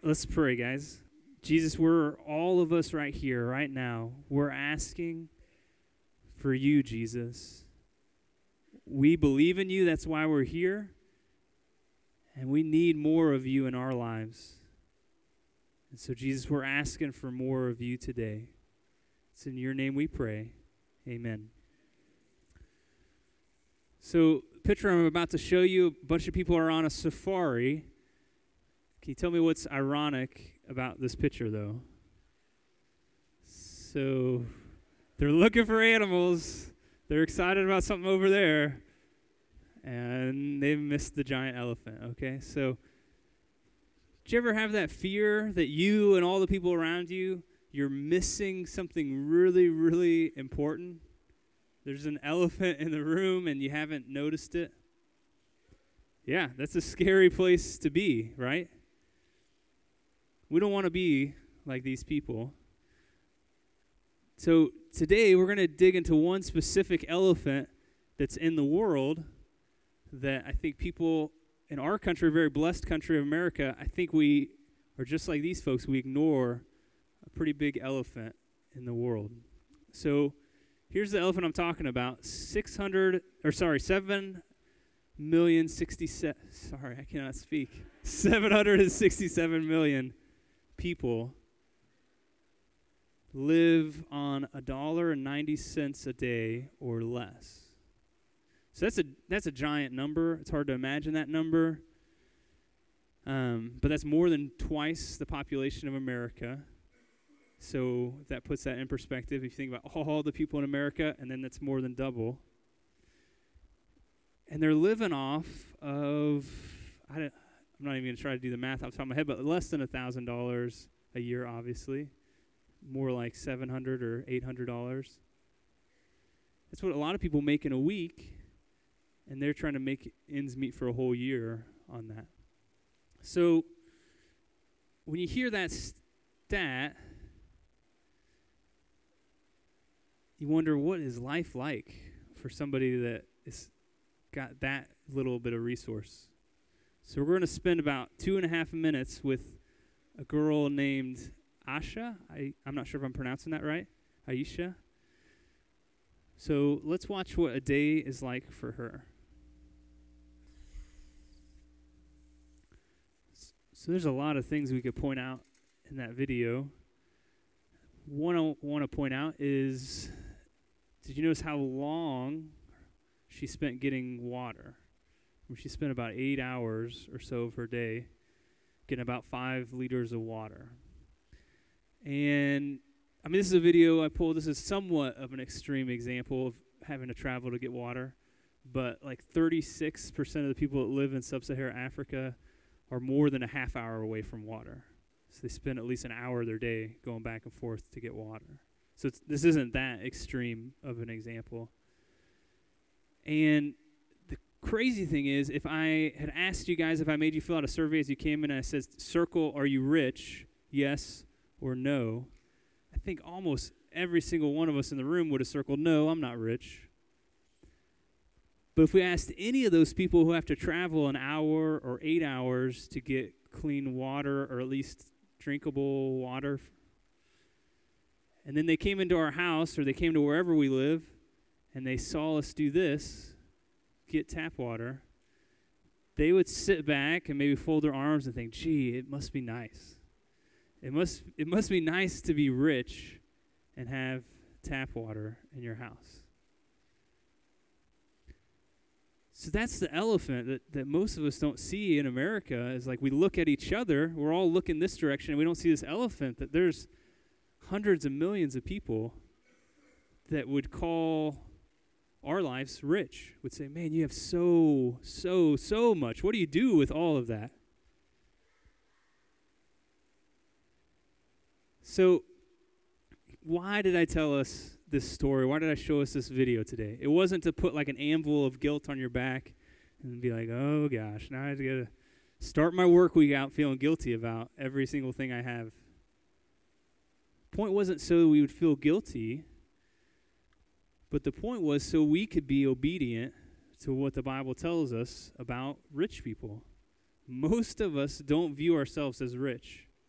Let's pray, guys. Jesus, we're all of us right here, right now. We're asking for you, Jesus. We believe in you. That's why we're here. And we need more of you in our lives. And so, Jesus, we're asking for more of you today. It's in your name we pray. Amen. So, the picture I'm about to show you, a bunch of people are on a safari. Can you tell me what's ironic about this picture, though? So, they're looking for animals. They're excited about something over there. And they've missed the giant elephant, okay? So, did you ever have that fear that you and all the people around you, you're missing something really, really important? There's an elephant in the room and you haven't noticed it? Yeah, that's a scary place to be, right? We don't want to be like these people. So today we're going to dig into one specific elephant that's in the world that I think people in our country, a very blessed country of America, I think we are just like these folks. We ignore a pretty big elephant in the world. So here's the elephant I'm talking about. 767 million people live on $1.90 a day or less. So that's a giant number. It's hard to imagine that number. But that's more than twice the population of America. So if that puts that in perspective, if you think about all the people in America, and then that's more than double. And they're living off of, I'm not even going to try to do the math off the top of my head, but less than $1,000 a year, obviously. More like $700 or $800. That's what a lot of people make in a week, and they're trying to make ends meet for a whole year on that. So when you hear that stat, you wonder, what is life like for somebody that is got that little bit of resource? So we're going to spend about 2.5 minutes with a girl named Asha. I'm not sure if I'm pronouncing that right. Aisha. So let's watch what a day is like for her. So there's a lot of things we could point out in that video. One I want to point out is, did you notice how long she spent getting water? She spent about 8 hours or so of her day getting about 5 liters of water. And, I mean, this is a video I pulled. This is somewhat of an extreme example of having to travel to get water. But like 36% of the people that live in sub-Saharan Africa are more than a half hour away from water. So they spend at least an hour of their day going back and forth to get water. So this isn't that extreme of an example. And the crazy thing is, if I had asked you guys, if I made you fill out a survey as you came in and I said, circle, are you rich? Yes or no? I think almost every single one of us in the room would have circled, no, I'm not rich. But if we asked any of those people who have to travel an hour or 8 hours to get clean water, or at least drinkable water, and then they came into our house or they came to wherever we live and they saw us do this, get tap water, they would sit back and maybe fold their arms and think, gee, it must be nice. It must be nice to be rich and have tap water in your house. So that's the elephant that most of us don't see in America, is like we look at each other, we're all looking this direction, and we don't see this elephant, that there's hundreds of millions of people that would call our lives rich, would say, man, you have so much. What do you do with all of that? So why did I tell us this story? Why did I show us this video today? It wasn't to put like an anvil of guilt on your back and be like, oh gosh, now I have to start my work week out feeling guilty about every single thing I have. Point wasn't so we would feel guilty, but the point was so we could be obedient to what the Bible tells us about rich people. Most of us don't view ourselves as rich.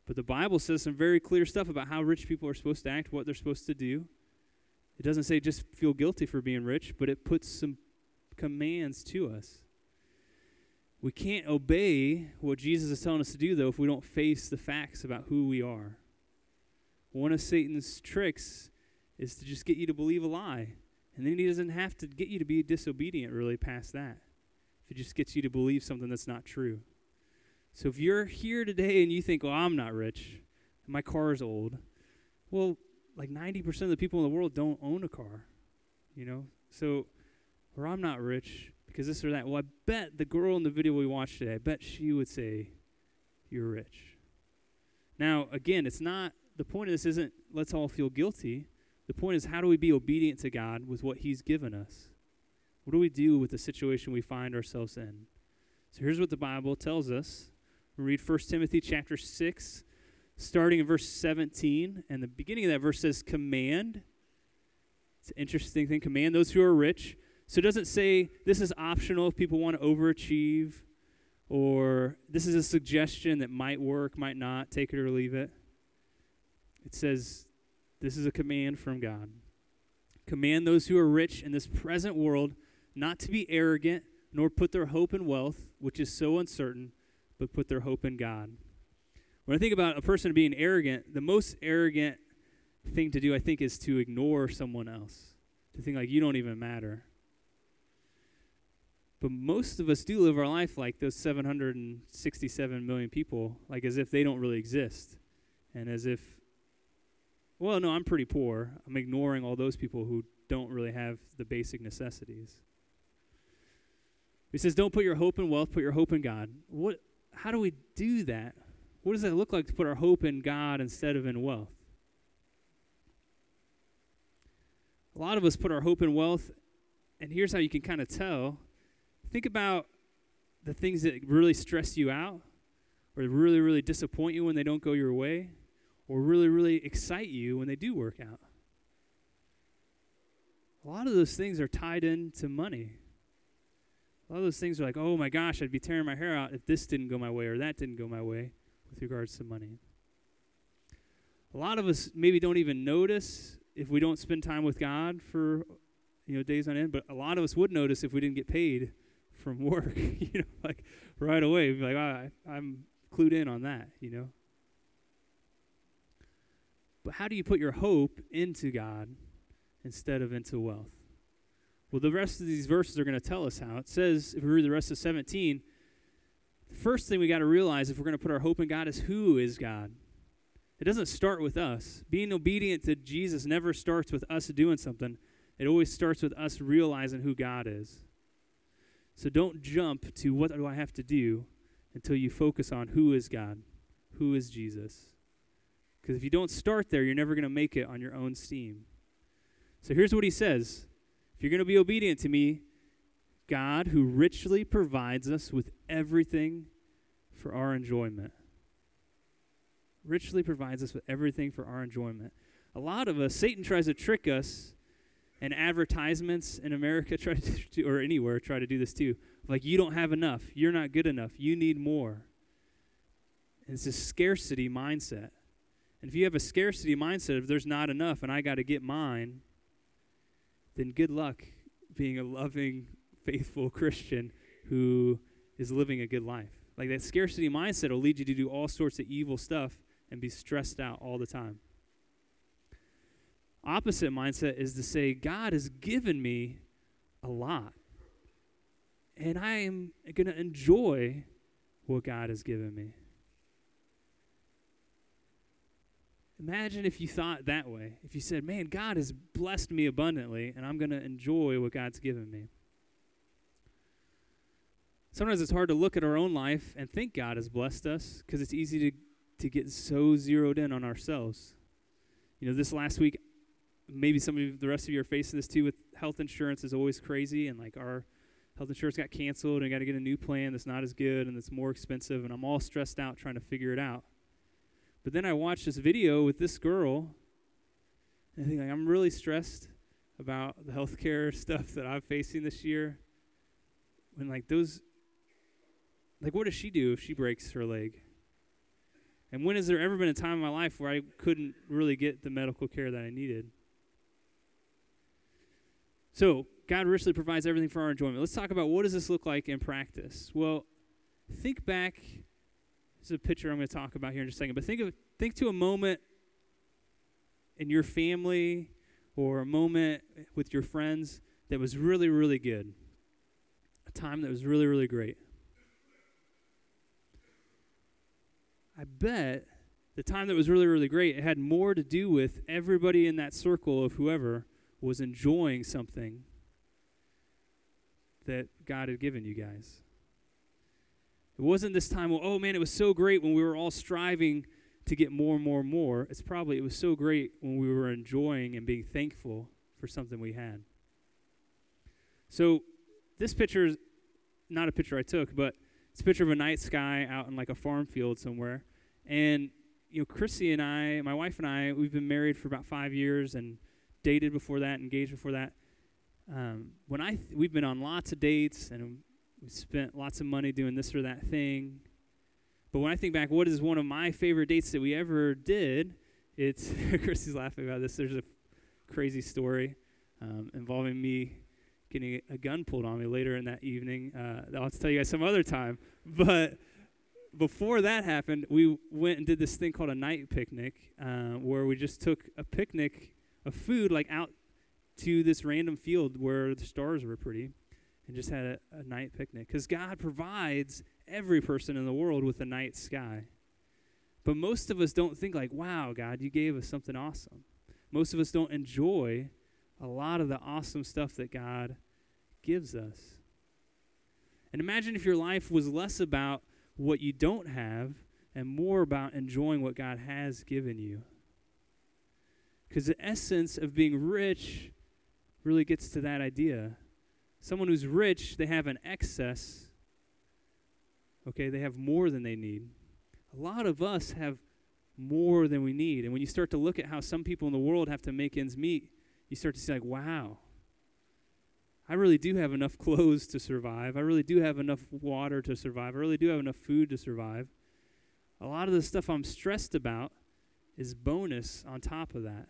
But the Bible says some very clear stuff about how rich people are supposed to act, what they're supposed to do. It doesn't say just feel guilty for being rich, but it puts some commands to us. We can't obey what Jesus is telling us to do, though, if we don't face the facts about who we are. One of Satan's tricks is to just get you to believe a lie. And then he doesn't have to get you to be disobedient really past that. If it just gets you to believe something that's not true. So if you're here today and you think, well, I'm not rich, and my car is old, well, like 90% of the people in the world don't own a car, you know? So, or I'm not rich because this or that. Well, I bet the girl in the video we watched today, I bet she would say, you're rich. Now, again, it's not, the point of this isn't let's all feel guilty. The point is, how do we be obedient to God with what he's given us? What do we do with the situation we find ourselves in? So here's what the Bible tells us. We read 1 Timothy chapter 6, starting in verse 17. And the beginning of that verse says, command. It's an interesting thing. Command those who are rich. So it doesn't say this is optional if people want to overachieve, or this is a suggestion that might work, might not, take it or leave it. It says this is a command from God. Command those who are rich in this present world not to be arrogant, nor put their hope in wealth, which is so uncertain, but put their hope in God. When I think about a person being arrogant, the most arrogant thing to do, I think, is to ignore someone else, to think like you don't even matter. But most of us do live our life like those 767 million people, like as if they don't really exist, and as if, well, no, I'm pretty poor. I'm ignoring all those people who don't really have the basic necessities. He says, don't put your hope in wealth, put your hope in God. How do we do that? What does that look like to put our hope in God instead of in wealth? A lot of us put our hope in wealth, and here's how you can kind of tell. Think about the things that really stress you out, or really, really disappoint you when they don't go your way, or really, really excite you when they do work out. A lot of those things are tied into money. A lot of those things are like, oh my gosh, I'd be tearing my hair out if this didn't go my way or that didn't go my way with regards to money. A lot of us maybe don't even notice if we don't spend time with God for, days on end, but a lot of us would notice if we didn't get paid from work, like right away. We'd be like, I'm clued in on that, But how do you put your hope into God instead of into wealth? Well, the rest of these verses are going to tell us how. It says, if we read the rest of 17, the first thing we got to realize if we're going to put our hope in God is who is God. It doesn't start with us. Being obedient to Jesus never starts with us doing something. It always starts with us realizing who God is. So don't jump to what do I have to do until you focus on who is God, who is Jesus. Because if you don't start there, you're never going to make it on your own steam. So here's what he says. If you're going to be obedient to me, God who richly provides us with everything for our enjoyment. Richly provides us with everything for our enjoyment. A lot of us, Satan tries to trick us, and advertisements in America try to do, or anywhere try to do this too. Like, you don't have enough. You're not good enough. You need more. And it's a scarcity mindset. And if you have a scarcity mindset, if there's not enough and I got to get mine, then good luck being a loving, faithful Christian who is living a good life. Like, that scarcity mindset will lead you to do all sorts of evil stuff and be stressed out all the time. Opposite mindset is to say, God has given me a lot, and I am going to enjoy what God has given me. Imagine if you thought that way. If you said, man, God has blessed me abundantly, and I'm going to enjoy what God's given me. Sometimes it's hard to look at our own life and think God has blessed us because it's easy to get so zeroed in on ourselves. This last week, maybe the rest of you are facing this too with health insurance is always crazy, and like our health insurance got canceled and got to get a new plan that's not as good and that's more expensive, and I'm all stressed out trying to figure it out. But then I watched this video with this girl, and I think I'm really stressed about the healthcare stuff that I'm facing this year. When what does she do if she breaks her leg? And when has there ever been a time in my life where I couldn't really get the medical care that I needed? So God richly provides everything for our enjoyment. Let's talk about what does this look like in practice. Well, think back. This is a picture I'm going to talk about here in just a second. But think to a moment in your family or a moment with your friends that was really, really good. A time that was really, really great. I bet the time that was really, really great, it had more to do with everybody in that circle of whoever was enjoying something that God had given you guys. It wasn't this time, well, oh man, it was so great when we were all striving to get more and more and more. It was so great when we were enjoying and being thankful for something we had. So this picture is not a picture I took, but it's a picture of a night sky out in like a farm field somewhere. And, Chrissy and I, my wife and I, we've been married for about 5 years and dated before that, engaged before that. We've been on lots of dates and we spent lots of money doing this or that thing. But when I think back, what is one of my favorite dates that we ever did? It's Chrissy's laughing about this. There's a crazy story involving me getting a gun pulled on me later in that evening. I'll have to tell you guys some other time. But before that happened, we went and did this thing called a night picnic, where we just took a picnic of food like out to this random field where the stars were pretty and just had a night picnic. Because God provides every person in the world with a night sky. But most of us don't think like, wow, God, you gave us something awesome. Most of us don't enjoy a lot of the awesome stuff that God gives us. And imagine if your life was less about what you don't have and more about enjoying what God has given you. Because the essence of being rich really gets to that idea. Someone who's rich, they have an excess. Okay, they have more than they need. A lot of us have more than we need. And when you start to look at how some people in the world have to make ends meet, you start to see like, wow, I really do have enough clothes to survive. I really do have enough water to survive. I really do have enough food to survive. A lot of the stuff I'm stressed about is bonus on top of that.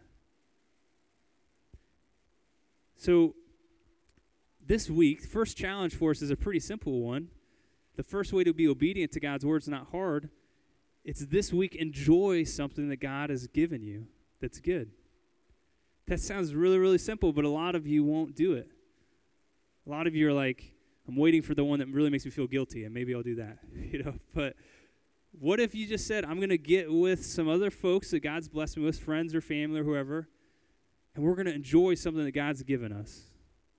So this week, the first challenge for us is a pretty simple one. The first way to be obedient to God's word is not hard. It's this week, enjoy something that God has given you that's good. That sounds really, really simple, but a lot of you won't do it. A lot of you are like, I'm waiting for the one that really makes me feel guilty, and maybe I'll do that. But what if you just said, I'm going to get with some other folks that God's blessed me with, friends or family or whoever, and we're going to enjoy something that God's given us?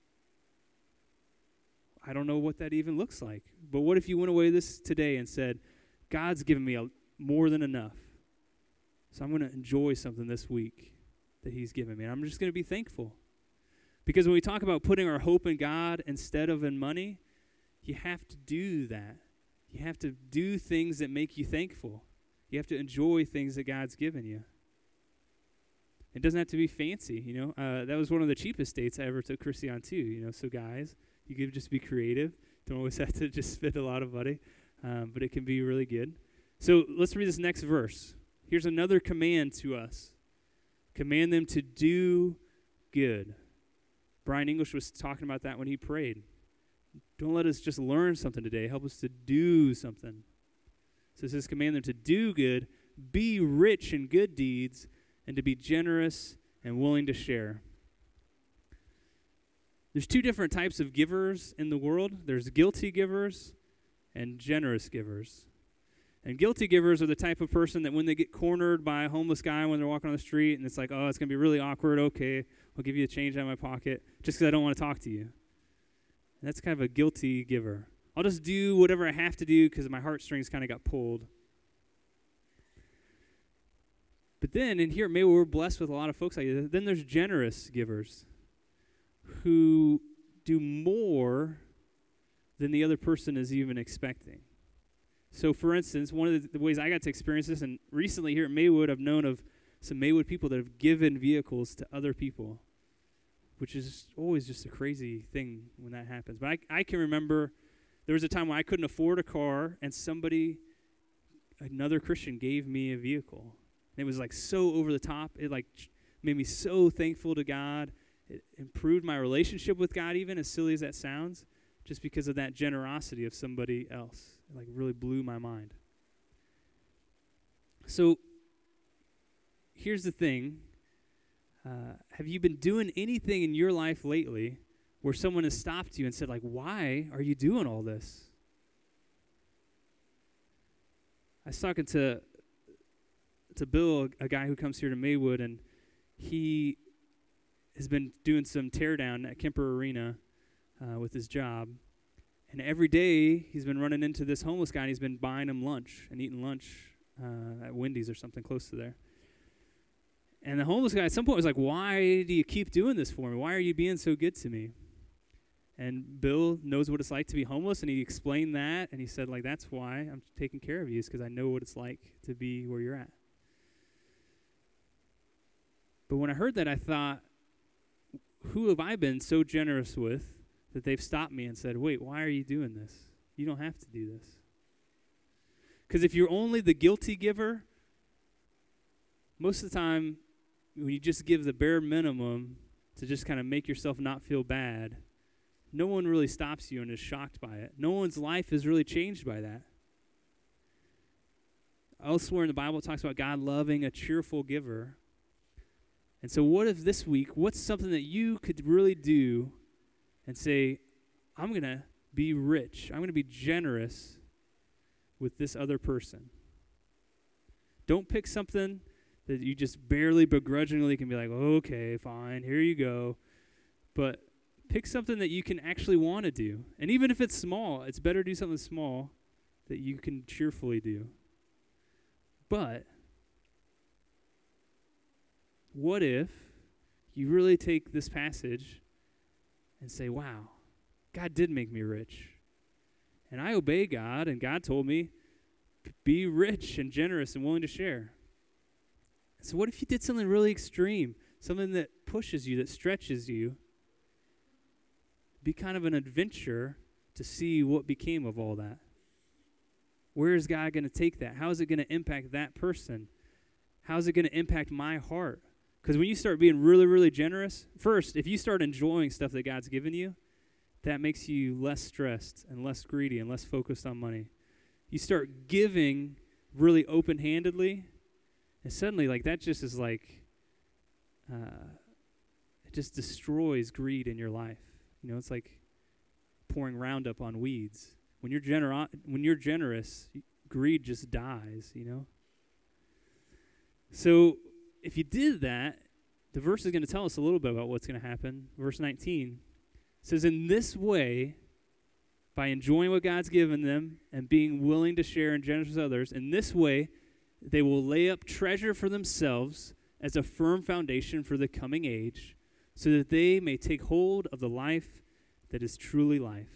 I don't know what that even looks like. But what if you went away this today and said, God's given me more than enough, so I'm going to enjoy something this week that he's given me. And I'm just going to be thankful. Because when we talk about putting our hope in God instead of in money, you have to do that. You have to do things that make you thankful. You have to enjoy things that God's given you. It doesn't have to be fancy, That was one of the cheapest dates I ever took Chrissy on too, So guys, you could just be creative. Don't always have to just spend a lot of money, but it can be really good. So let's read this next verse. Here's another command to us. Command them to do good. Brian English was talking about that when he prayed. Don't let us just learn something today. Help us to do something. So it says, command them to do good, be rich in good deeds, and to be generous and willing to share. There's two different types of givers in the world. There's guilty givers and generous givers. And guilty givers are the type of person that when they get cornered by a homeless guy when they're walking on the street and it's like, oh, it's going to be really awkward. Okay, I'll give you a change out of my pocket just because I don't want to talk to you. And that's kind of a guilty giver. I'll just do whatever I have to do because my heartstrings kind of got pulled. But then, and here, maybe we're blessed with a lot of folks like that. Then there's generous givers who do more than the other person is even expecting. So, for instance, one of the ways I got to experience this, and recently here at Maywood, I've known of some Maywood people that have given vehicles to other people, which is always just a crazy thing when that happens. But I can remember there was a time when I couldn't afford a car, and somebody another Christian gave me a vehicle. And it was like so over the top. It like made me so thankful to God. It improved my relationship with God, even as silly as that sounds, just because of that generosity of somebody else. It like really blew my mind. So here's the thing. Have you been doing anything in your life lately where someone has stopped you and said, like, why are you doing all this? I was talking to Bill, a guy who comes here to Maywood, and he has been doing some teardown at Kemper Arena with his job. And every day he's been running into this homeless guy, and he's been buying him lunch and eating lunch at Wendy's or something close to there. And the homeless guy at some point was like, why do you keep doing this for me? Why are you being so good to me? And Bill knows what it's like to be homeless, and he explained that, and he said, like, that's why I'm taking care of you, is because I know what it's like to be where you're at. But when I heard that, I thought, who have I been so generous with that they've stopped me and said, wait, why are you doing this? You don't have to do this. Because if you're only the guilty giver, most of the time, when you just give the bare minimum to just kind of make yourself not feel bad, no one really stops you and is shocked by it. No one's life is really changed by that. Elsewhere in the Bible, it talks about God loving a cheerful giver. And so what if this week, what's something that you could really do and say, I'm going to be rich. I'm going to be generous with this other person. Don't pick something that you just barely begrudgingly can be like, okay, fine, here you go. But pick something that you can actually want to do. And even if it's small, it's better to do something small that you can cheerfully do. But what if you really take this passage and say, wow, God did make me rich. And I obey God, and God told me, be rich and generous and willing to share. So what if you did something really extreme, something that pushes you, that stretches you? Be kind of an adventure to see what became of all that. Where is God going to take that? How is it going to impact that person? How is it going to impact my heart? Because when you start being really, really generous, first, if you start enjoying stuff that God's given you, that makes you less stressed and less greedy and less focused on money. You start giving really open-handedly, and suddenly, like, that just is like, it just destroys greed in your life. You know, it's like pouring Roundup on weeds. When you're generous, greed just dies, you know? So if you did that, the verse is going to tell us a little bit about what's going to happen. Verse 19 says, in this way, by enjoying what God's given them and being willing to share and generous with others, in this way, they will lay up treasure for themselves as a firm foundation for the coming age, so that they may take hold of the life that is truly life.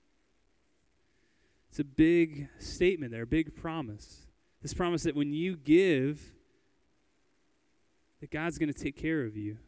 It's a big statement there, a big promise. This promise that when you give, that God's going to take care of you.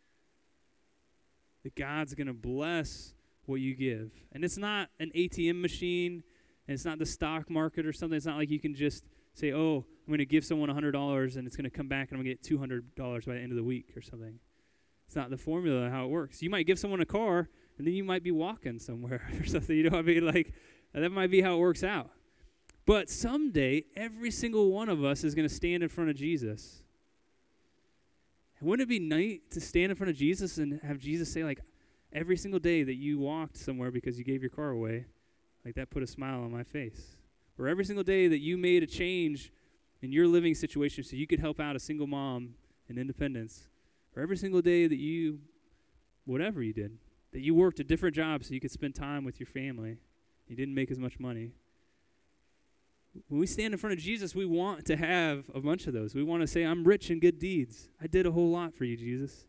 That God's going to bless what you give. And it's not an ATM machine, and it's not the stock market or something. It's not like you can just say, oh, I'm going to give someone $100 and it's going to come back and I'm going to get $200 by the end of the week or something. It's not the formula of how it works. You might give someone a car and then you might be walking somewhere or something. You know what I mean? Like, that might be how it works out. But someday, every single one of us is going to stand in front of Jesus. And wouldn't it be nice to stand in front of Jesus and have Jesus say, like, every single day that you walked somewhere because you gave your car away, like, that put a smile on my face. Or every single day that you made a change in your living situation so you could help out a single mom in Independence. Or every single day that you, whatever you did, that you worked a different job so you could spend time with your family. You didn't make as much money. When we stand in front of Jesus, we want to have a bunch of those. We want to say, I'm rich in good deeds. I did a whole lot for you, Jesus.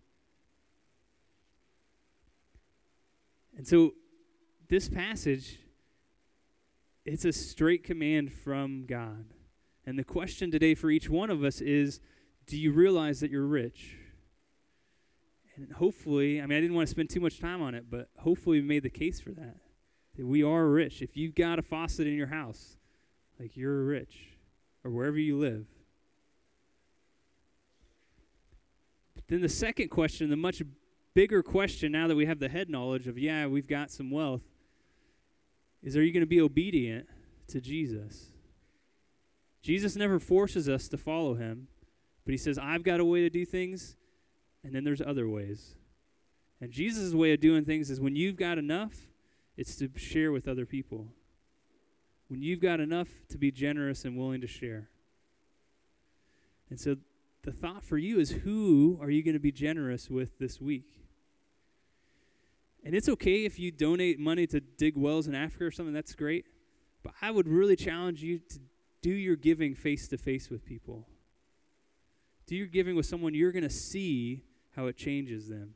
And so this passage, it's a straight command from God. And the question today for each one of us is, do you realize that you're rich? And hopefully, I mean, I didn't want to spend too much time on it, but hopefully we made the case for that. That we are rich. If you've got a faucet in your house, like, you're rich. or wherever you live. But then the second question, the much bigger question now that we have the head knowledge of, yeah, we've got some wealth, is are you going to be obedient to Jesus? Jesus never forces us to follow him, but he says, I've got a way to do things, and then there's other ways. And Jesus' way of doing things is when you've got enough, it's to share with other people. When you've got enough to be generous and willing to share. And so the thought for you is, who are you going to be generous with this week? And it's okay if you donate money to dig wells in Africa or something, that's great. But I would really challenge you to do your giving face-to-face with people. Do your giving with someone you're going to see how it changes them.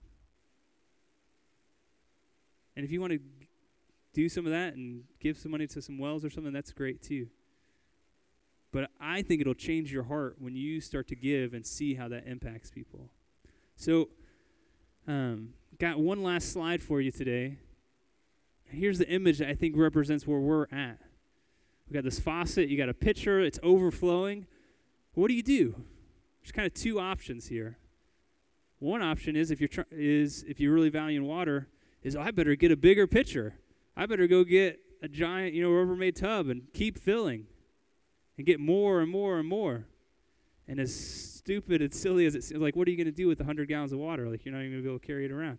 And if you want to do some of that and give some money to some wells or something, that's great too. But I think it'll change your heart when you start to give and see how that impacts people. So, got one last slide for you today. Here's the image that I think represents where we're at. We got this faucet, you got a pitcher, it's overflowing. What do? There's kind of two options here. One option is if you're really valuing water, is I better get a bigger pitcher. I better go get a giant, Rubbermaid tub and keep filling and get more and more and more. And as stupid and silly as it seems, like, what are you going to do with 100 gallons of water? Like, you're not even going to be able to carry it around.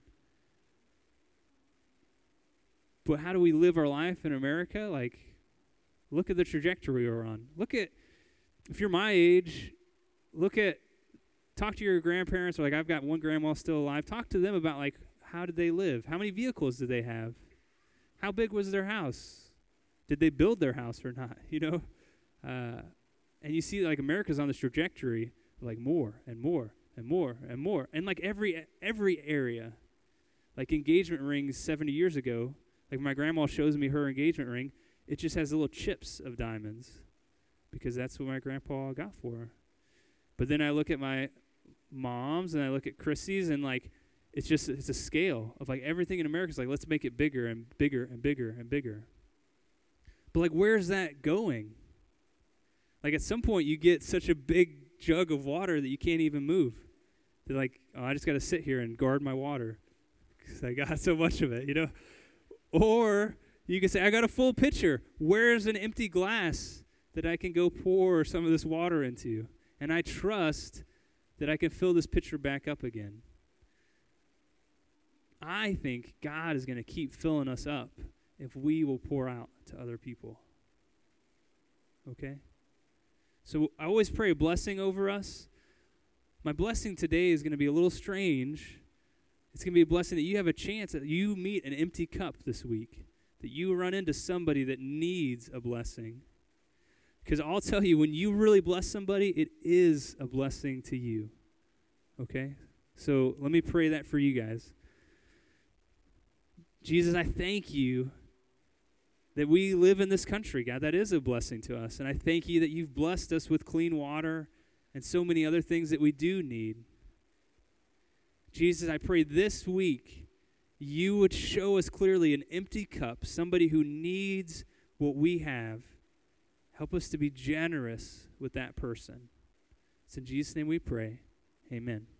But how do we live our life in America? Like, look at the trajectory we're on. If you're my age, talk to your grandparents. Or like, I've got one grandma still alive. Talk to them about, like, how did they live? How many vehicles did they have? How big was their house? Did they build their house or not? And you see, like, America's on this trajectory of, like, more and more and more and more. And, like, every area. Like, engagement rings 70 years ago. Like, my grandma shows me her engagement ring. It just has little chips of diamonds because that's what my grandpa got for her. But then I look at my mom's and I look at Chrissy's and, like, it's a scale of, like, everything in America is like, let's make it bigger and bigger and bigger and bigger. But, like, where's that going? Like, at some point you get such a big jug of water that you can't even move. They're like, oh, I just got to sit here and guard my water because I got so much of it, Or you can say, I got a full pitcher. Where's an empty glass that I can go pour some of this water into? And I trust that I can fill this pitcher back up again. I think God is going to keep filling us up if we will pour out to other people. Okay? So I always pray a blessing over us. My blessing today is going to be a little strange. It's going to be a blessing that you have a chance that you meet an empty cup this week, that you run into somebody that needs a blessing. Because I'll tell you, when you really bless somebody, it is a blessing to you. Okay? So let me pray that for you guys. Jesus, I thank you that we live in this country, God. That is a blessing to us. And I thank you that you've blessed us with clean water and so many other things that we do need. Jesus, I pray this week you would show us clearly an empty cup, somebody who needs what we have. Help us to be generous with that person. It's in Jesus' name we pray. Amen.